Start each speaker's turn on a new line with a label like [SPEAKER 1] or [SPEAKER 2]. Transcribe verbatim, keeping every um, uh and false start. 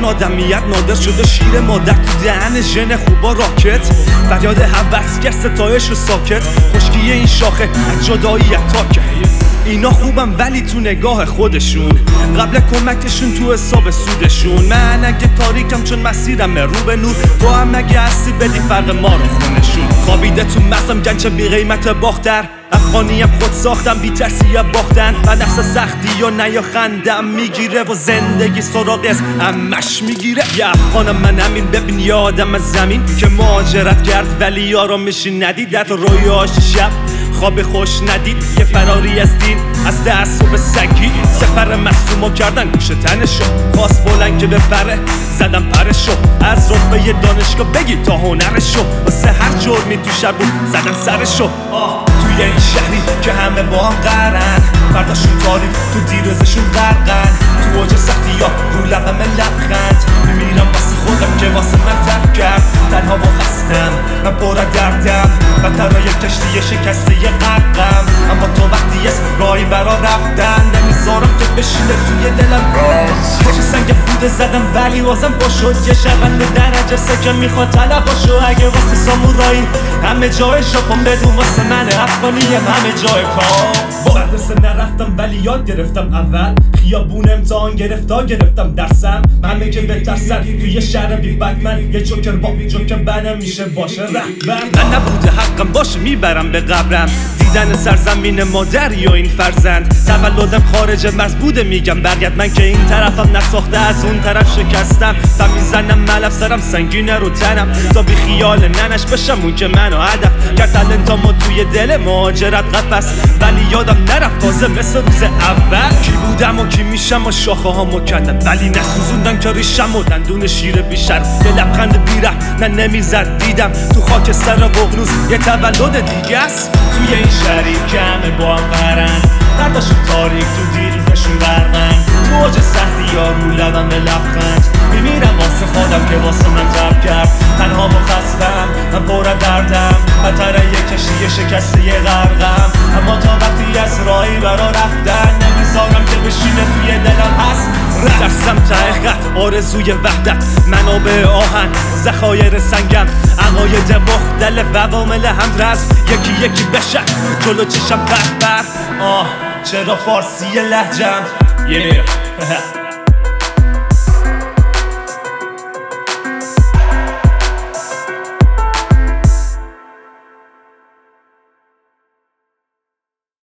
[SPEAKER 1] آدمیت نادر شده شیر مادر تو دهن ژن خوبا راکت فریاد هوسگر ستایش و ساکت خشکی این شاخه از جداییت تاکه اینا خوبم ولی تو نگاه خودشون قبل کمکشون تو حساب سودشون من اگه تاریکم چون مسیرم رو به نور تو هم اگه هستی بدی فرق ما رو خونشون خوابیده تو مغزم گنج بی قیمت باختر افغانیم خود ساختم بی ترسی باختن و نفس سختی یا نه یا خندم میگیره و زندگی سراغی از امش میگیره یه افغانم من همین ببین یه آدم از زمین که مهاجرت کرد ولی آرامشی ندید در رویاش شب خواب خوش ندید یه فراری از دین از تعصب سگی سفر مصومو کردن گوش تنشو خواست بلند که بپره زدم پرشو از رتبه دانشگاه بگی تا هنرشو واسه هر جرمی تو شب بود زدم سرشو آه توی این شهری که همه با هم قرن فرداشون تاریک تو دیروزشون غرقن تو اوج سختی ها رو لبم لبخند میمیرم واسه خودم که واسه من ترک کرد تنها و خستم من پر دردم و ترای کشتی شکسته غرقم اما تو وقتی از راهی برا رفتن نمیذارم که بشینه توی دلم چه سنگ بوده زدم ولی واسم با شد یه شبنده درجه سکه میخواد طلباشو اگه واسه سامورایی همه جای شاپم بدون واسه من افغانیم همه جای کار مدرسه نرفتم ولی یاد گرفتم اول خیابون امتحان گرفتا گرفتم درسم همه که بترسن توی یه شهر بی بدمن یه جوکر با جوکر بنم میشه باشه رهبر من نبوده حقم باشه میبرم به قبرم دیدن سرزمین مادر یا این فرزند تولدم خارج مرز بوده میگم برگرد من که این طرفم نساخته از اون طرف شکستم و میزنم ملف سرم سنگینه رو تنم تا بی خیال ننش بشم اون که منو هدف کرد تلنتامو توی دل مهاجرت قفس ولی یادم نرفت تازه مثل روز اول کی بودم و کی میشم و شاخه ها مکدم ولی نسوزوندن که ریشم و دندون شیر بیشتر یه لبخند بیره نه نمیزد دیدم تو خاک سر ققنوس یه تولد دیگه است توی این شهری که همه با هم قرن فرداشون تاریک تو دیروزشون غرقن تو اوج سختی ها رو لبم لبخند میمیرم واسه خودم که واسه من ترک کرد تنها و خستم من پر دردم بتر یه کشتی شکسته یه غرقم اما تا وقتی از راهی برا رفتن نمیذارم که بشینه توی دلم هست درسم ته خط آرزوی وحدت منابع آهن ذخایر سنگم عقاید مختلف عوامل هم رزم یکی یکی بشن جلو چشم بر بر آه چرا فارسی لهجم yeah.